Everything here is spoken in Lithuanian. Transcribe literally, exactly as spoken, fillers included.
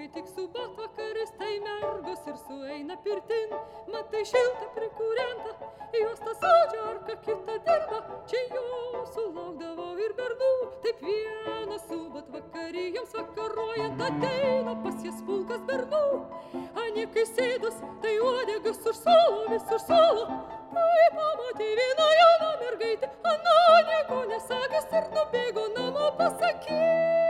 kai tik subat vakaris, tai mergos ir sueina pirtin. Matai šilta prikūrenta, jos tą sodžią ar ką kitą dirba. Čia jo sulaukdavo ir bernų, taip vieną subat vakarį joms vakarojant ateina pas jas pulkas bernų. Anikai sėdus, tai uodegas užsolo, vis užsolo. Tai pamatė vieną jauną mergaitę, ana nieko nesakęs ir nubėgo namo pasakyti.